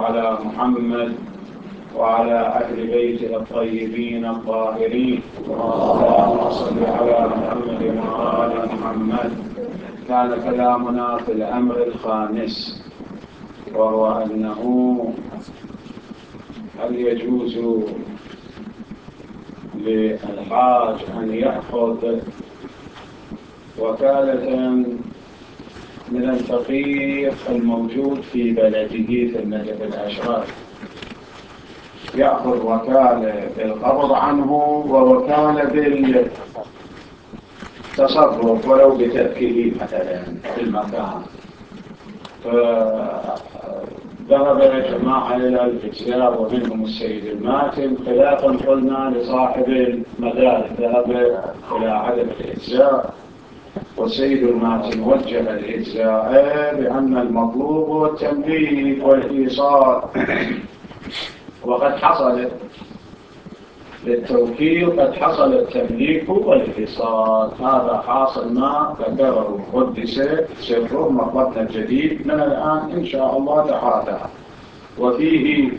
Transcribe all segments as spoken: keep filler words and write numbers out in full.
على محمد وعلى أهل بيته الطيبين الطاهرين. اللهم صل على محمد وآل محمد. كان كلامنا في الأمر الخامس، وهو أنه هل يجوز للحاج أن يأخذ وكالة من الفقير الموجود في بلده في النجف الأشراف، يأخذ وكالة بالقبض عنه ووكالة بالتصرف ولو بتركه مثلا في المكان. فذهب جماعة إلى الإجزاء ومنهم السيد الماتم، خلافا قلنا لصاحب المدارك ذهب إلى عدم الإجزاء، والسيد الماتم وجه الإجزاء بأن المطلوب هو التمليك والإيصال، وقد حصل للتوكيل قد حصل التمليك والإيصال. هذا حاصل ما ذكره قدس سره مطلبنا الجديد من الآن إن شاء الله تعالى. وفيه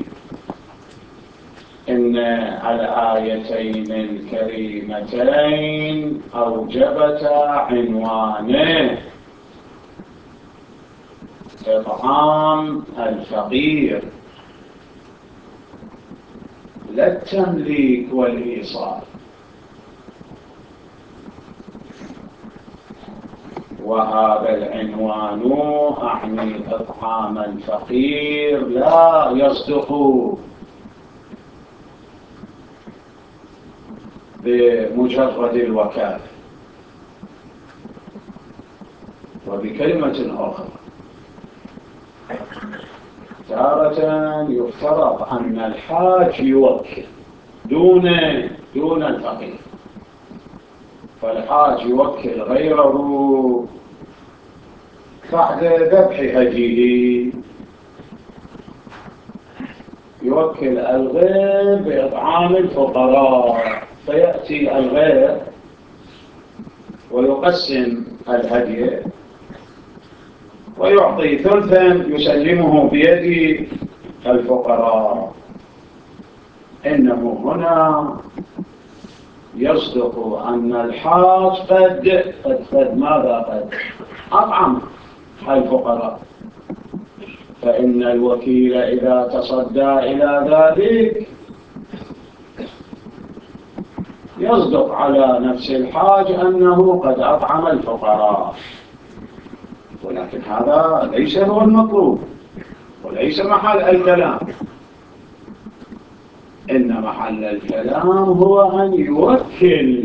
إن الآيتين الكريمتين أوجبتا عنوانين: إطعام الفقير، لا التمليك والإيصال. وهذا العنوان أعني إطعام الفقير لا يصدق بمجرد الوكالة. وبكلمة أخرى، تارة يفترض أن الحاج يوكل دون دون الفقير، فالحاج يوكل غيره بعد ذبح هديه، يوكل الغير بإطعام الفقراء، فيأتي الغير ويقسم الهدي ويعطي ثلثا يسلمه بيد الفقراء. إنه هنا يصدق أن الحاج قد قد قد ماذا قد أطعم الفقراء، فإن الوكيل إذا تصدى إلى ذلك يصدق على نفس الحاج أنه قد أطعم الفقراء. ولكن هذا ليس هو المطلوب وليس محل الكلام، إن محل الكلام هو أن يوكل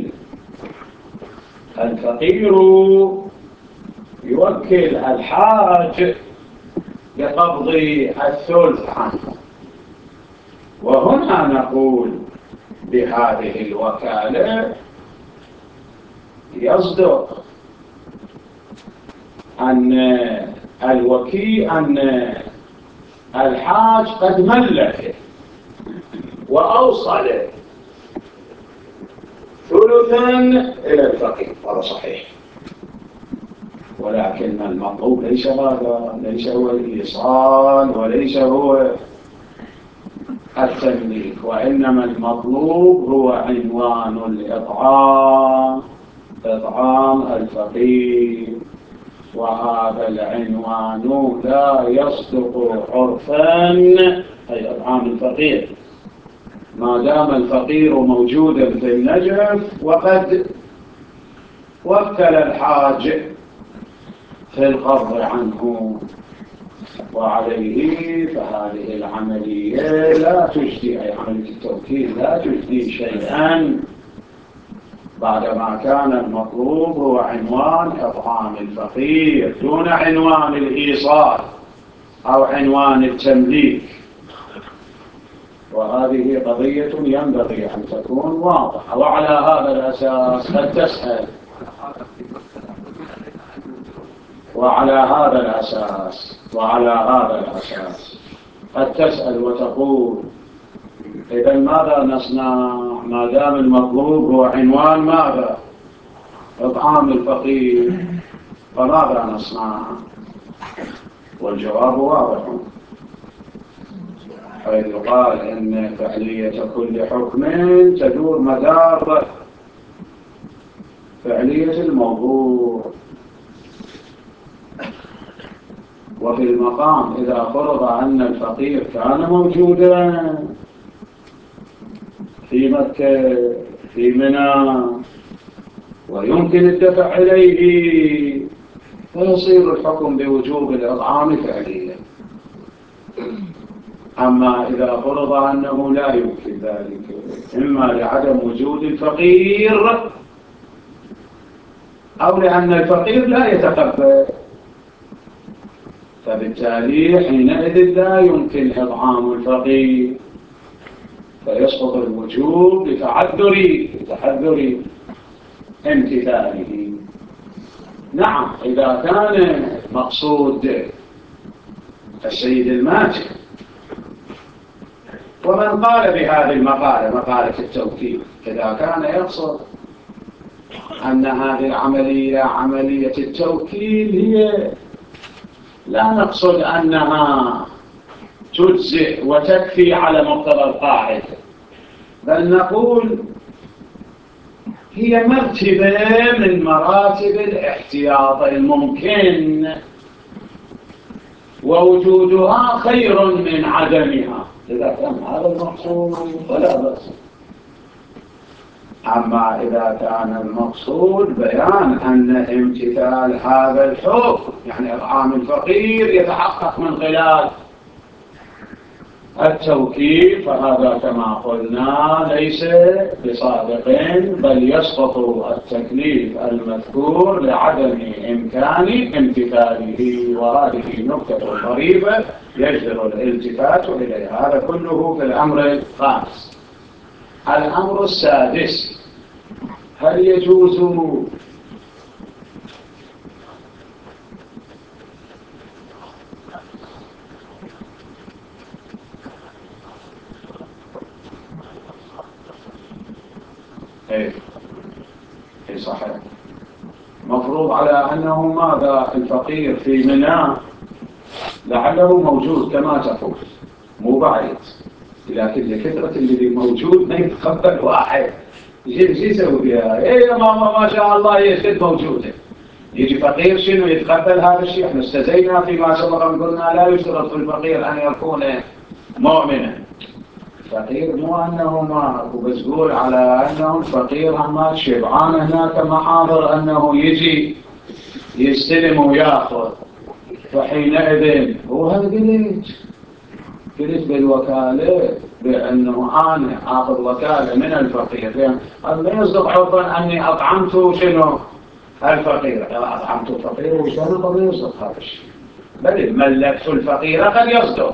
الفقير، يوكل الحاج بقبض الثلث عنه. وهنا نقول بهذه الوكالة يصدق أن الوكيل أن الحاج قد ملك وأوصل ثلثا إلى الفقير، هذا صحيح. ولكن المطلوب ليس هذا، ليس هو الإيصال وليس هو التمليك، وإنما المطلوب هو عنوان الإطعام، إطعام الفقير. وهذا العنوان لا يصدق عرفا، أي إطعام الفقير، ما دام الفقير موجودا في النجف وقد وكل الحاج في القبض عنه وعليه، فهذه العملية لا تجدي، أي عملية التوكيل لا تجدي شيئا، بعدما كان المطلوب هو عنوان إطعام الفقير دون عنوان الإيصال أو عنوان التمليك. وهذه قضية ينبغي أن تكون واضحة. وعلى هذا الأساس قد تسأل وعلى هذا الأساس وعلى هذا الأساس قد تسأل وتقول: إذا ماذا نصنع ما دام المطلوب هو عنوان ماذا؟ إطعام الفقير، فماذا نصنع؟ والجواب واضح: حيث قال إن فعلية كل حكم تدور مدار فعلية الموضوع. وفي المقام إذا فرض أن الفقير كان موجودا في مكة في منى ويمكن الدفع إليه فيصير الحكم بوجوب الإطعام فعليا. أما إذا فرض أنه لا يمكن ذلك إما لعدم وجود الفقير أو لأن الفقير لا يتقبل، فبالتالي حينئذ لا يمكن إطعام الفقير فيسقط الوجوب لتعذر لتعذر امتثاله. نعم إذا كان مقصود السيد الماجد ومن قال بهذه المقالة مقالة التوكيل إذا كان يقصد أن هذه العملية عملية التوكيل هي لا نقصد أنها تجزئ وتكفي على مقتضى القاعدة، بل نقول هي مرتبة من مراتب الاحتياط الممكن ووجودها خير من عدمها. إذا كان هذا المقصود فلا بأس. أما إذا كان المقصود بيان أن امتثال هذا الحكم يعني إطعام الفقير يتحقق من خلال التوكيل فهذا كما قلنا ليس بصادق، بل يسقط التكليف المذكور لعدم إمكان امتثاله. وهذه نقطة ظريفة يجدر الالتفات إليها. هذا كله في الأمر الخامس. الأمر السادس: هل يجوز ايه ايه صحيح مفروض على أنه ماذا الفقير في منى لعله موجود كما تقول مو بعيد، لكن لكثرة اللي موجود ما يتقبل واحد يجي يسوي بها ايه يا ماما ما شاء الله هي شد موجودة. يجي فقير شنو يتقبل هذا الشيء؟ احنا استزينا فيما سبق قلنا لا يشترط في الفقير أن يكون مؤمنا. فقير مو أنه ما بس قول على أنه الفقير عمال شبعان هناك محاضر أنه يجي يستلم ويأخذ، فحينئذ هو هذا قلت قلت بالوكالة بأنه أنا أخذ وكالة من الفقير، يعني ما يصدق عرفا أني أطعمته شنو الفقير، أطعمته الفقير وشنو قد يصدق هذا الشيء، بل ملكت الفقير قد يصدق،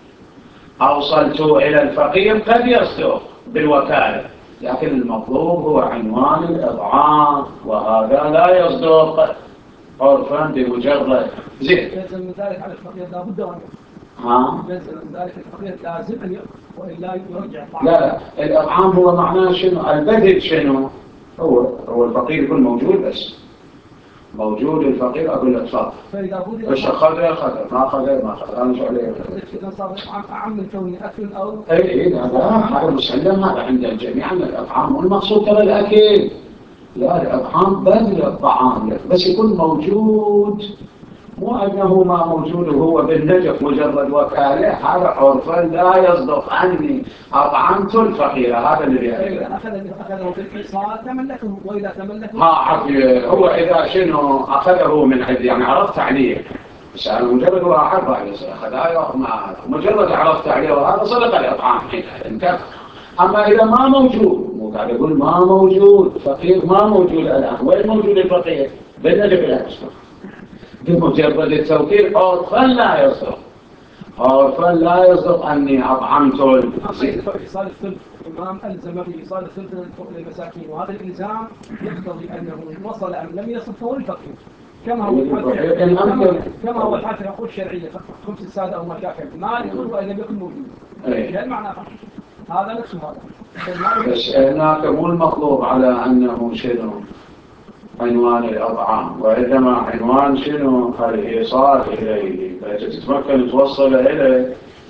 أوصلت إلى الفقير قد يصدق بالوكالة، لكن المطلوب هو عنوان الإطعام وهذا لا يصدق عرفا بمجرد زين. يلزم من ذلك على الفقير لا بد أن ها؟ يلزم من ذلك الفقير لازم أن يأخذ وإلا يرجع الطعام. لا، الإطعام هو معناه شنو؟ البذل شنو؟ هو هو الفقير يكون موجود بس موجود الفقير أقول له تفضل. فإذا بودي بس أخذ أخذ ما أخذ ما أخذ أنا شو عليه؟ إذا صار أعم من كوني أكل أو إيه إيه هذا هذا مسلم، هذا عند الجميع أن الإطعام والمقصود ترى الأكل، لا الإطعام بذل الطعام بس يكون موجود، مو أنه ما موجود وهو بالنجف مجرد وكالة، هذا عرفا لا يصدق أني أطعمت الفقير. هذا اللي يعني أخذه بالإيصال تملكه وإذا تملكه ها حقي هو إذا شنو أخذه من عندي يعني عرفت عليه بس أنا مجرد واحد بعد أخذها مع مجرد عرفت عليه وهذا صدق الإطعام حينها. أما إذا ما موجود مو قاعد أقول ما موجود فقير ما موجود الآن، وين موجود الفقير؟ بالنجف الأسفل بمجرد التوكيل عرفا لا يصدق عرفا لا يصدق أني أطعمت إيصال الثلث الإمام ألزم بإيصال الثلث للمساكين، وهذا الإلزام يقتضي أنه وصل أم لم يصل فهو الفقير كما هو الحاكم كما هو الحاكم يقول الشرعية خمس السادة أو ما شاكل ما يقول وإذا يكن موجود هذا معنى هذا نفسه هذا. بس هناك مو المطلوب على أنه شنو عنوان الأطعام، وإنما عنوان شنو الإيصال إليه، فتتمكن توصل إليه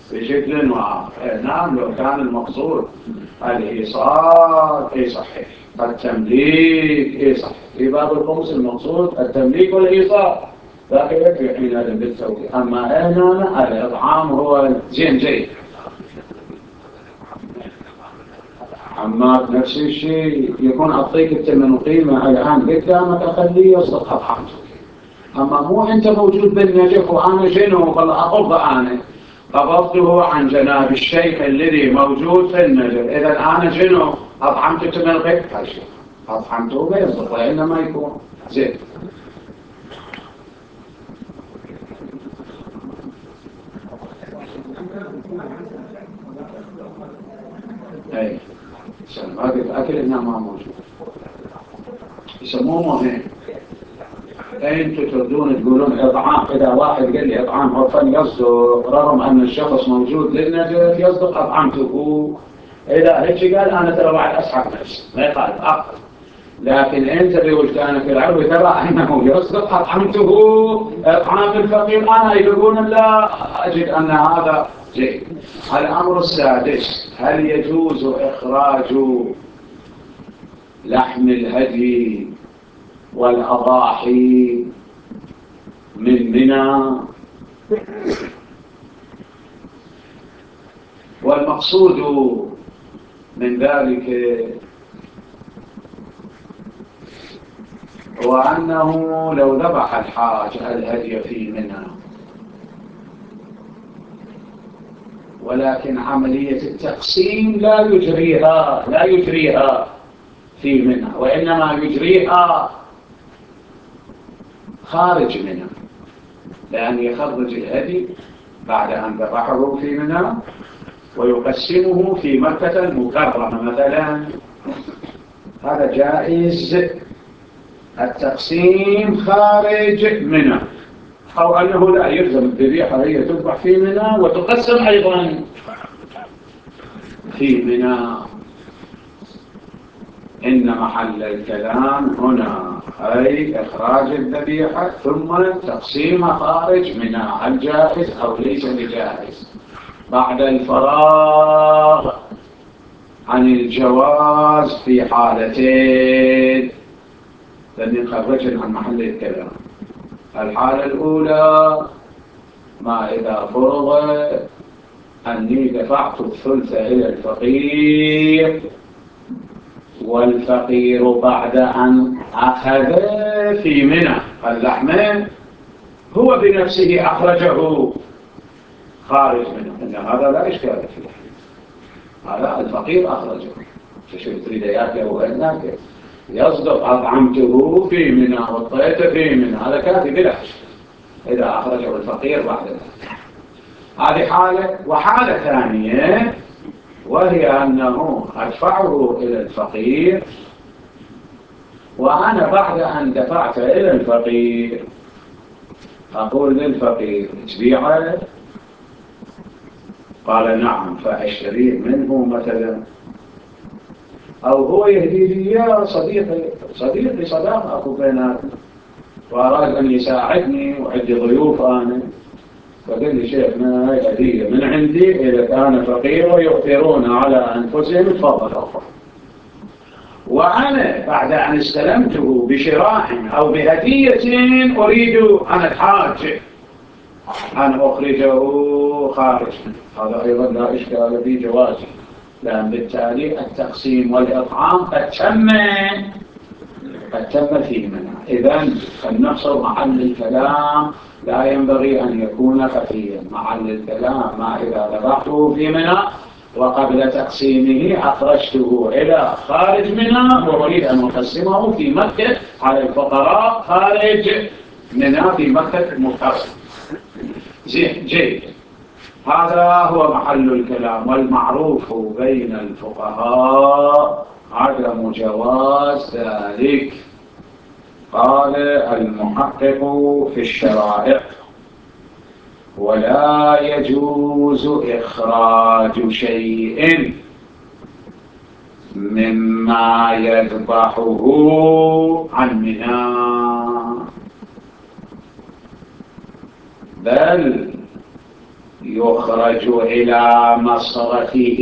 بشكل واضح. نعم لو كان المقصود الإيصال اي صحيح، التمليك اي صحيح. في باب الخمس المقصود التمليك والإيصال ذاك يكفي حينئذ بالتوكيد. أما هنا الإطعام هو زين جيد. أما نفس الشيء يكون أعطيك الثمن قيمة الآن قدامك أخليه يصدق أطعمته. أما مو أنت موجود بالنجف وأنا شنو والله أقبض أنا قبضته عن جناب الشيخ الذي موجود في النجف، إذا أنا شنو أطعمته ثمن غير هالشيء، أطعمته بيصدق وإنما يكون زين. أي هذا الأكل هنا ما موجود يسموه مهم. أنتوا تردون تقولون إطعام، إذا واحد قال لي إطعام عرفا يصدق رغم أن الشخص موجود للنجف يصدق أطعمته. إذا هيك قال أنا ترى بعد أسحق نفسي ما يخالف أقل، لكن أنت بوجدانك العلو ترى أنه يصدق أطعمته إطعام الفقير. أنا يقولون لا أجد أن هذا جيد. الأمر السادس، هل يجوز إخراج لحم الهدي والأضاحي من منى؟ والمقصود من ذلك هو أنه لو ذبح الحاج الهدي في منى ولكن عملية التقسيم لا يجريها لا يجريها في منى، وإنما يجريها خارج منى، لأن يخرج الهدي بعد أن ذبحه في منى ويقسمه في مكة المكرمة مثلا. هذا جائز التقسيم خارج منى، أو أنه لا يلزم الذبيحة هي تذبح في منى وتقسم أيضا في منى. إن محل الكلام هنا أي إخراج الذبيحة ثم تقسيم خارج منى، هل جائز أو ليس بجائز بعد الفراغ عن الجواز في حالتين. لن نخرج عن محل الكلام. الحالة الأولى ما إذا فرض أني دفعت الثلث إلى الفقير والفقير بعد أن أخذ في منى اللحم هو بنفسه أخرجه خارج منه، إن هذا لا إشكال فيه. هذا الفقير أخرجه، تشوف تريد ياكله وإنك يصدق أطعمته في منى والطيت في منى، هذا كافي بلا إشكال إذا أخرجه الفقير بعد ذلك. هذه حالة. وحالة ثانية وهي أنه أدفعه إلى الفقير وأنا بعد أن دفعت إلى الفقير أقول للفقير تبيعه؟ قال نعم، فأشتريه منه مثلا، أو هو يهدي لي يا صديقي صديقي صداقة أكو بيناتنا وأراد أن يساعدني وعندي ضيوف أنا، فقال لي شيخنا هاي هدية من عندي إذا كان فقير ويؤثرون على أنفسهم تفضل. وأنا بعد أن استلمته بشراء أو بهدية أريد أن الحاج أن أخرجه خارج، هذا أيضا لا إشكال في جوازه، لأن بالتالي التقسيم والإطعام قد تم قد تم في منى. إذن فلنحصر محل الكلام لا ينبغي أن يكون خفيا. محل الكلام ما إذا ذبحته في منى وقبل تقسيمه أخرجته إلى خارج منى وأريد أن أقسمه في مكة على الفقراء خارج منى في مكة المكرمة. زين جيد، هذا هو محل الكلام. والمعروف بين الفقهاء عدم جواز ذلك. قال المحقق في الشرائع ولا يجوز إخراج شيء مما يذبحه عن منى، بل يخرج إلى مصرفه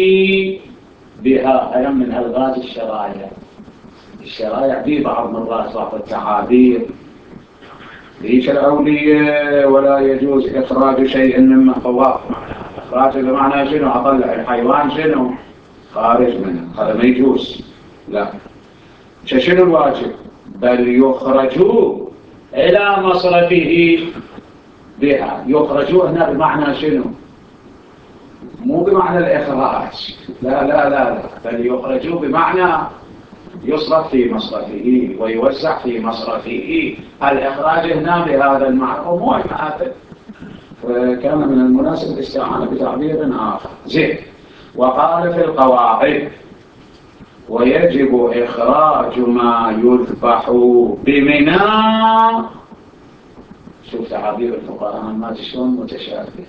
بها. أيضا من ألغاز الشرائع. الشرائع في بعض مرات بعض التعابير ليش الأولية ولا يجوز إخراج شيء مما هو إخراج بمعنى شنو؟ أطلع الحيوان شنو؟ خارج منه، هذا ما يجوز. لا، شنو الواجب؟ بل يخرجوا إلى مصرفه بها. يخرجوا هنا بمعنى شنو؟ مو بمعنى الإخراج، لا لا لا لا، بل يخرجوا بمعنى يصرف في مصرفه ويوزع في مصرفه. الإخراج هنا بهذا المعنى ومو المآثل، فكان من المناسب الاستعانة بتعبير آخر. زين. وقال في القواعد: ويجب إخراج ما يذبح بمنى. شوف تعابير الفقهاء ما شلون متشابه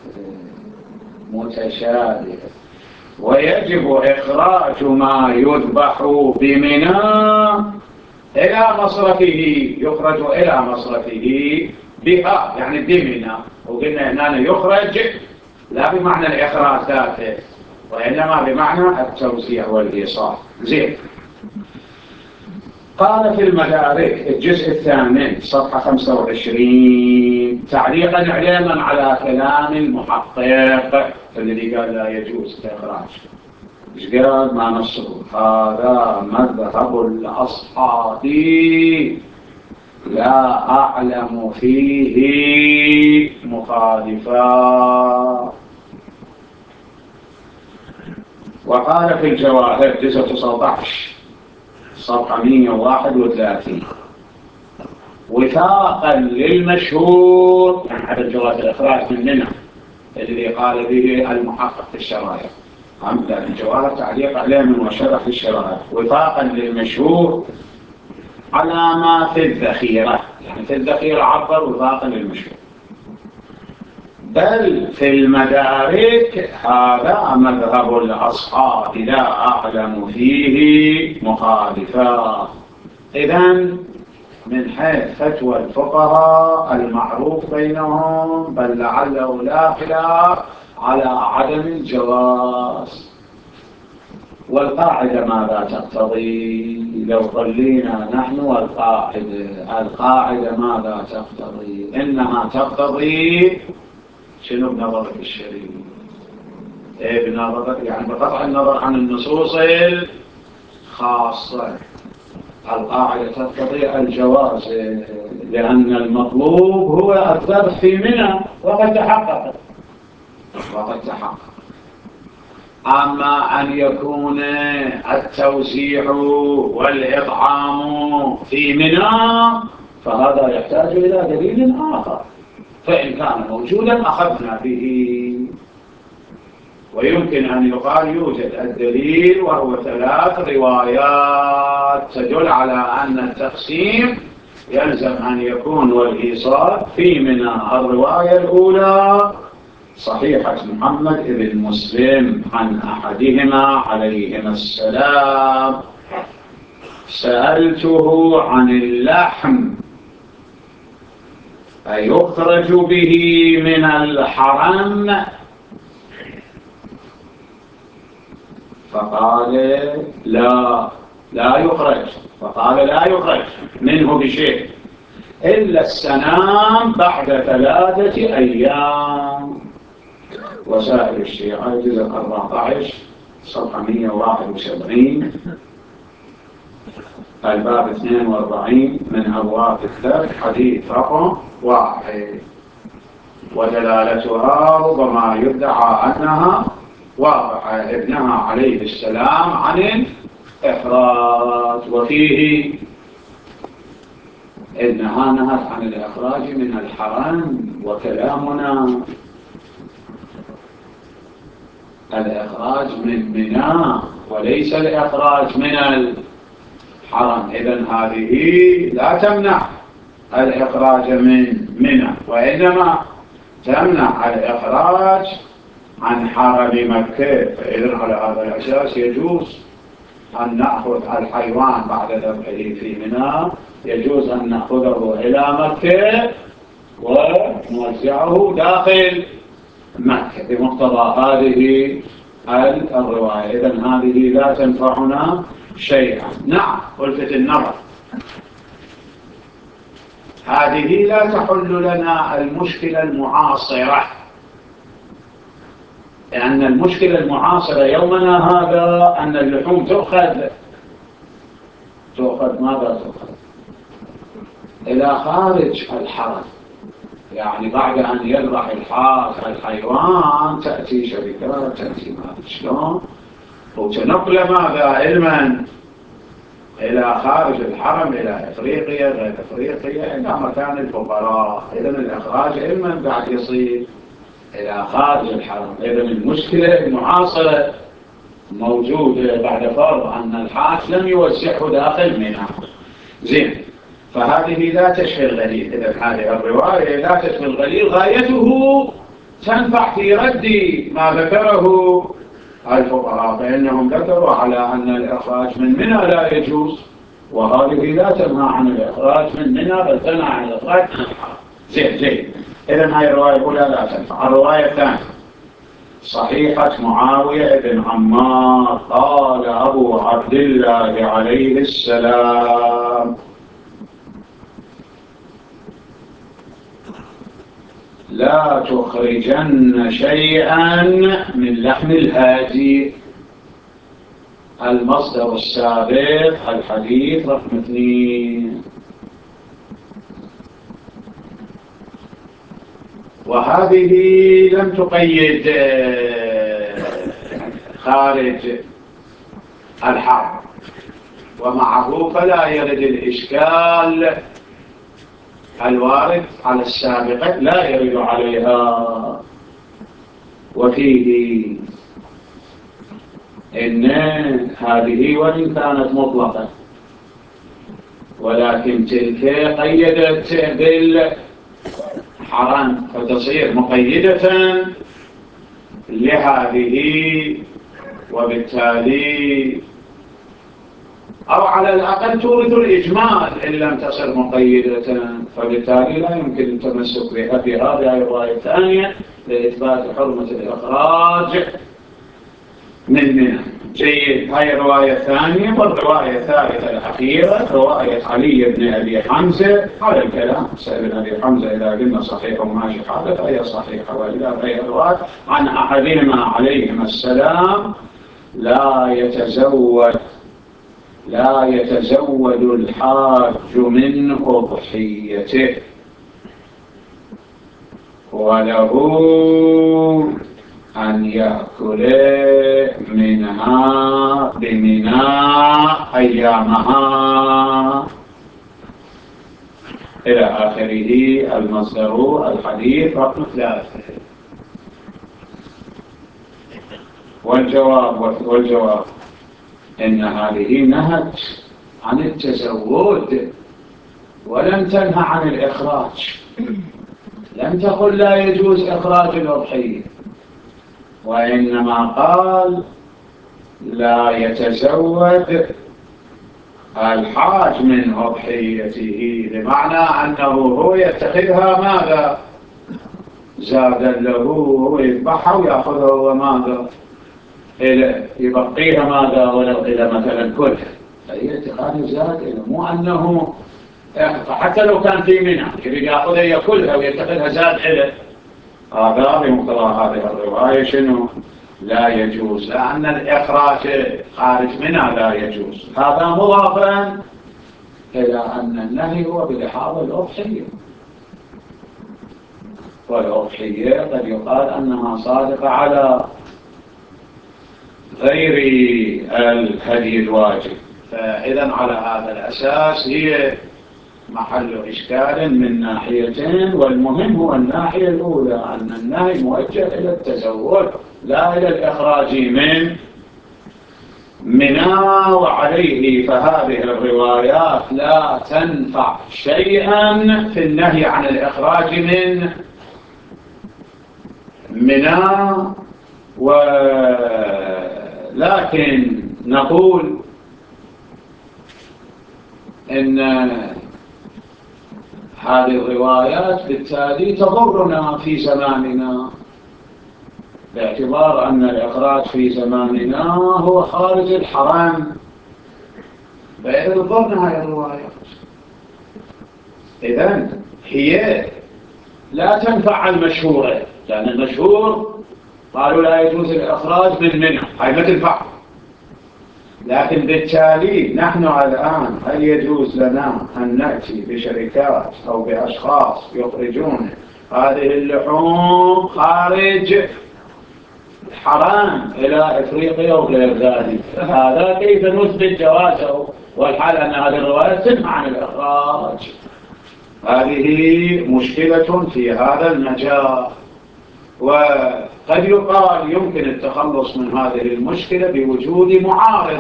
متشابه. ويجب إخراج ما يذبح بمنى إلى مصرفه. يخرج إلى مصرفه بها يعني بمنى. وقلنا هنا يخرج لا بمعنى الإخراج ذاته، وإنما بمعنى التوزيع والإيصال. زين. قال في المدارك الجزء الثامن صفحة خمسة وعشرين تعليقا علما على كلام المحقق الذي قال لا يجوز الإخراج. ايش قال؟ ما نصه: هذا مذهب الأصحاب لا أعلم فيه مخالفا. وقال في الجواهر جزء تسعة عشر صفحة مئة وواحد وثلاثين: وفاقا للمشهور، يعني على الجواز الإخراج مننا الذي قال به المحقق في الشرائع. عمدا الجواهر تعليق عليه من وشرح الشرائع: وفاقا للمشهور على ما في الذخيرة. يعني في الذخيرة عبر وفاقا للمشهور. بل في المدارك هذا مذهب الأصحاب لا أعلم فيه مخالفا. إذن من حيث فتوى الفقهاء المعروف بينهم بل لعله لا خلاف على عدم الجواز. والقاعدة ماذا تقتضي؟ لو ظلينا نحن والقاعدة، القاعدة ماذا تقتضي؟ إنها تقتضي شنو بنظرك الشريف؟ إيه بنظرك يعني بقطع النظر عن النصوص الخاصة. القاعدة تقتضي الجواز لأن المطلوب هو الذبح في منى وقد تحقق وقد تحقق. أما أن يكون التوزيع والإطعام في منى فهذا يحتاج إلى دليل آخر، فإن كان موجودا أخذنا به. ويمكن أن يقال يوجد الدليل وهو ثلاث روايات تدل على أن التقسيم يلزم أن يكون والإيصال في منى. الرواية الأولى صحيحة محمد بن مسلم عن أحدهما عليهما السلام: سألته عن اللحم أيخرج به من الحرم؟ فقال لا لا يخرج. فقال لا يخرج منه بشيء إلا السنام بعد ثلاثة أيام. وسائل الشيعة جزء أربعة عشر صفحة مئة وواحد وسبعين الباب اثنين وأربعين من أبواب الذبح حديث رقم واحد. ودلالتها ربما يدعى أنها واضحة: ابنها عليه السلام عن الإخراج، وفيه إنها نهت عن الإخراج من الحرم، وكلامنا الإخراج من منى وليس الإخراج من الحرم. إذن هذه لا تمنع الإخراج من منى، وإنما تمنع الإخراج عن حرم مكة. فإذن على هذا الأساس يجوز أن نأخذ الحيوان بعد ذبحه في منى، يجوز أن نأخذه إلى مكة ونوزعه داخل مكة بمقتضى هذه الرواية. إذن هذه لا تنفعنا شيئا. نعم، ألفت النظر، هذه لا تحل لنا المشكلة المعاصرة، لأن المشكلة المعاصرة يومنا هذا أن اللحوم تؤخذ تؤخذ ماذا تؤخذ؟ إلى خارج الحرم، يعني بعد أن يذبح الحاج الحيوان تأتي شركات، تأتي ماذا شلون، وتنقل ماذا علما إلى خارج الحرم، إلى إفريقيا غير إفريقيا، إلى مكان الفقراء. إذن الإخراج علما بعد يصير إلى خارج الحرم. إذن المشكلة المعاصرة موجودة بعد فرض أن الحاج لم يوزعه داخل منى. زين، فهذه لا تشفي الغليل. إذن هذه الرواية لا تشفي الغليل، غايته تنفع في رد ما ذكره الفقراء، فإنهم ذكروا على أن الإخراج من منى لا يجوز، وهذه لا تنهى عن الإخراج من منى بل تنهى عن الإخراج من الحرم. زين زين إذن هذه الرواية الأولى لا تنفع. الرواية الثانية صحيحة معاوية بن عمار قال أبو عبد الله عليه السلام: لا تخرجن شيئا من لحم الهادي. المصدر السابق الحديث رقم اثنين. وهذه لم تقيد خارج الحرم، ومعه فلا يرد الإشكال الوارد على السابقة، لا يرد عليها. وفيه إن هذه وإن كانت مطلقة، ولكن تلك قيدت بالحرم فتصير مقيدة لهذه، وبالتالي أو على الأقل تورث الإجمال إن لم تصل مقيدة، فبالتالي لا يمكن التمسك بها في هذه الرواية الثانية لإثبات حرمة الإخراج من منى. جيد، هاي الرواية الثانية. والرواية الثالثة الأخيرة رواية علي بن أبي حمزة على الكلام. سأل أبي حمزة إذا قلنا صحيح وماشي حالة فهي صحيحة، وإذا هي الرواية عن أحدهما عليهما السلام: لا يتزوج لا يتزود الحاج من أضحيته، وله أن يأكل منها بمنى أيامها إلى آخره. المصدر الحديث رقم ثلاثة. والجواب والجواب إن هذه نهت عن التزود ولم تنهى عن الإخراج. لم تقل لا يجوز إخراج الأضحية، وإنما قال لا يتزود الحاج من أضحيته، بمعنى أنه هو يتخذها ماذا زادا له، هو يذبحها ويأخذها وماذا إلى يبقيها ماذا ولو إلى مثلا كلها، فهي اتخاذ زاد، مو أنه حتى لو كان في منى يريد يأخذها يأكلها ويتخذها زاد إلى. هذا بمقتضى هذه الرواية شنو؟ لا يجوز، لأن الإخراج خارج منى لا يجوز. هذا مضافا إلى أن النهي هو بلحاظ الأضحية، والأضحية قد يقال أنها صادقة على غير الهدي الواجب. فإذا على هذا الأساس هي محل إشكال من ناحيتين، والمهم هو الناحية الأولى أن النهي موجه إلى التزود لا إلى الإخراج من منى. وعليه فهذه الروايات لا تنفع شيئا في النهي عن الإخراج من منى. ولكن نقول إن هذه الروايات بالتالي تضرنا في زماننا، باعتبار أن الإخراج في زماننا هو خارج الحرم، فإذا نظرنا هذه الروايات إذن هي لا تنفع المشهورة، لأن المشهور قالوا لا يجوز الإخراج من منى، هاي ما تنفع. لكن بالتالي نحن الآن هل يجوز لنا أن نأتي بشركات أو بأشخاص يخرجون هذه اللحوم خارج حرام إلى إفريقيا وغير ذلك؟ هذا كيف نثبت جوازه والحال أن هذه الرواية تنهى عن الإخراج؟ هذه مشكلة في هذا المجال، وقد يقال يمكن التخلص من هذه المشكلة بوجود معارض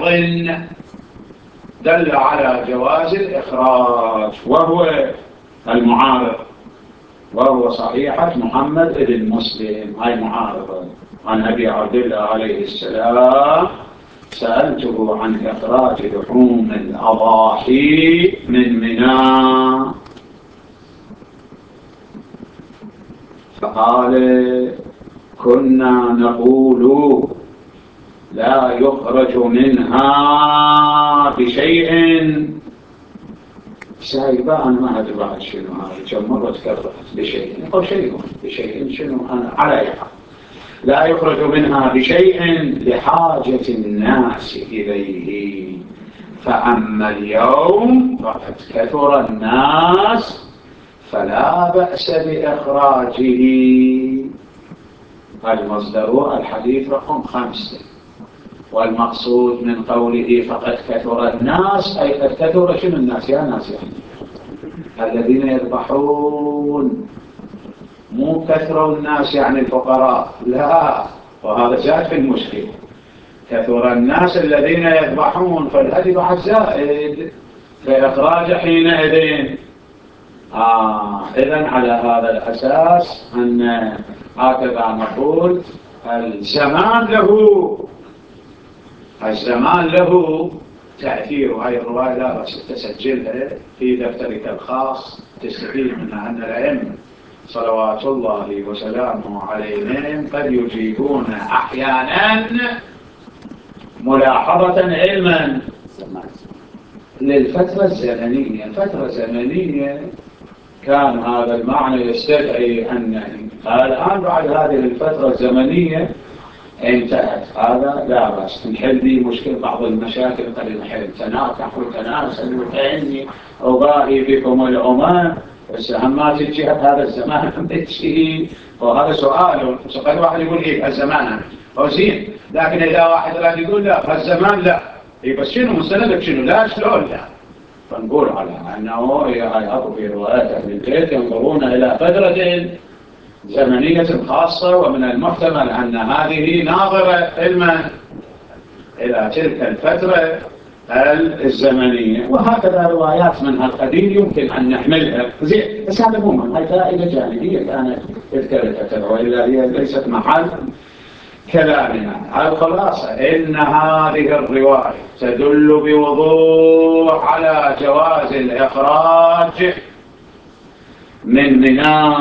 دل على جواز الإخراج، وهو المعارض وهو صحيحة محمد بن مسلم. هاي معارضة عن أبي عبد الله عليه السلام: سألته عن إخراج لحوم الأضاحي من منى، فقال: كنا نقول لا يخرج منها بشيء. سايبا أنا ما أدري بعد شنو هذا، كم مرة تكررت بشيء أو شيء بشيء شنو أنا على يحق. لا يخرج منها بشيء لحاجة الناس إليه، فأما اليوم فقد كثر الناس فلا بأس بإخراجه. المصدر الحديث رقم خمسة، والمقصود من قوله فقد كثر الناس أي قد كثر شنو الناس يا ناس؟ يعني الذين يذبحون، مو كثر الناس يعني الفقراء، لا، وهذا زاد في المشكلة. كثر الناس الذين يذبحون، فالهدي بعد زائد، فإخراج حينئذ آه إذن على هذا الأساس أن هكذا نقول الزمان له الزمان له تأثير. هاي الرواية لا بس تسجلها في دفترك الخاص تستفيد منها، أن الأئمة صلوات الله وسلامه عليهم قد يجيبون أحيانا ملاحظة علما للفترة الزمنية. الفترة الزمنية كان هذا المعنى يستدعي أن الآن بعد هذه الفترة الزمنية انتهت، هذا لا بأس نحل به مشكلة بعض المشاكل قد نحل، تناكح وتناسل وتعني أباهي بكم الأمم، بس أما تجي هذا الزمان تجي، وهذا سؤال. قد واحد يقول إيه الزمان هو زين، لكن إذا واحد راد يقول لا الزمان لا، إيه بس شنو مستندك شنو؟ لا شلون لا؟ فنقول على أنه يعرض في روايات أهل البيت ينظرون إلى فترة زمنية خاصة، ومن المحتمل أن هذه ناظرة علما إلى تلك الفترة الزمنية، وهكذا روايات من القديم يمكن أن نحملها زين. بس هذا مهم، هذه فائدة جانبية كانت تذكرتها، وإلا هي ليست محل كلامنا. الخلاصة إن هذه الرواية تدل بوضوح على جواز الإخراج من منى،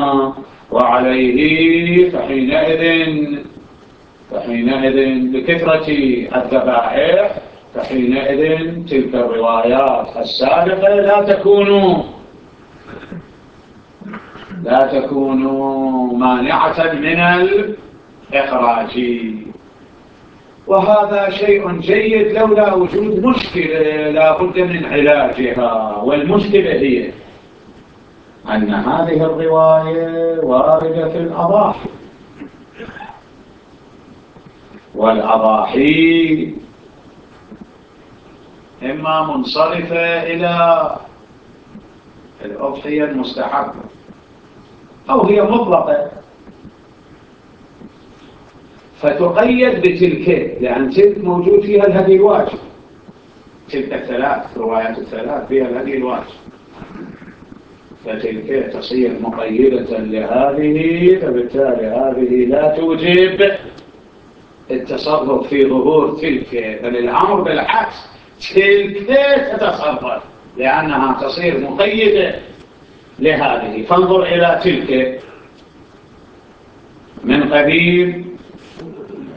وعليه فحينئذ فحينئذ بكثرة الذبائح فحينئذ تلك الروايات السابقة لا تكون لا تكون مانعة من الإخراج. وهذا شيء جيد لولا وجود مشكلة لا بد من علاجها، والمشكلة هي أن هذه الرواية واردة في الأضاحي، والأضاحي إما منصرفة إلى الأضحية المستحبة أو هي مطلقة، فتقيد بتلك، لأن تلك موجود فيها الهدي الواجب. تلك الثلاث روايات الثلاث فيها الهدي الواجب، فتلك تصير مقيدة لهذه، فبالتالي هذه لا توجب التصرف في ظهور تلك، بل الأمر بالعكس، تلك تتصرف لأنها تصير مقيدة لهذه. فانظر إلى تلك من قبيل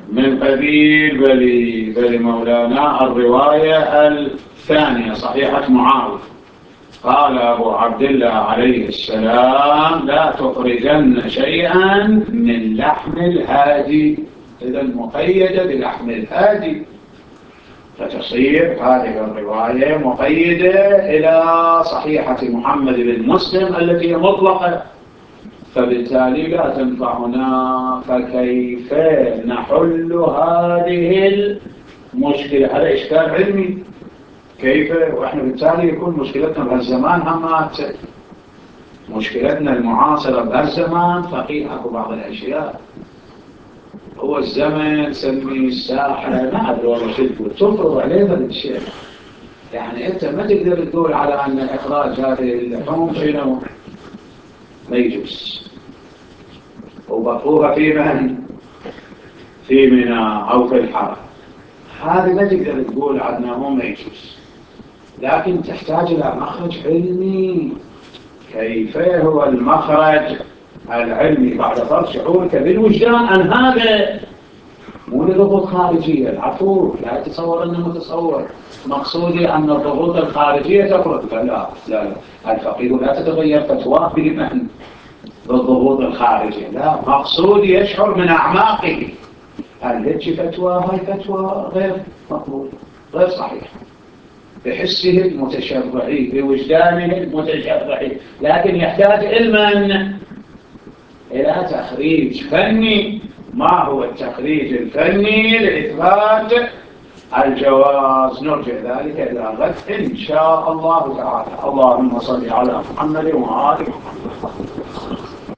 من قبيل بل بل مولانا الرواية الثانية صحيحة معاوية قال أبو عبد الله عليه السلام لا تخرجن شيئا من لحم الهادي، إذا مقيدة بلحم الهادي، فتصير هذه الرواية مقيدة إلى صحيحة محمد بن مسلم التي هي مطلقة، فبالتالي لا تنفعنا. فكيف نحل هذه المشكلة؟ هذا إشكال علمي، كيف؟ وإحنا بالتالي يكون مشكلتنا بهالزمان همات، مشكلتنا المعاصرة بهالزمان فقيهة بعض الأشياء. هو الزمن سمي الساحة ما أدري والله شو تقول، تفرض عليه هذا الشيء. يعني أنت ما تقدر تقول على أن إخراج هذه اللحوم شنو ما يجوز، وبقوها في من؟ في منى أو في الحرم، هذا ما تقدر تقول عنه ما يجوز، لكن تحتاج إلى مخرج علمي. كيف هو المخرج العلمي بعد فرض شعورك بالوجدان أن هذا مو لضغوط خارجية؟ العفو، لا تتصور أنه متصور مقصودي أن الضغوط الخارجية تفرض، لا لا لا، الفقيه لا تتغير فتواه بمن بالضغوط الخارجية، لا، مقصودي يشعر من أعماقه أن هذه فتوى هاي فتوى غير مقبول غير صحيح بحسه المتشرعي بوجدانه المتشرعي، لكن يحتاج علما إلى تخريج فني. ما هو التخريج الفني لإثبات الجواز؟ نرجع ذلك إلى غد إن شاء الله تعالى. اللهم صل على محمد وآله محمد.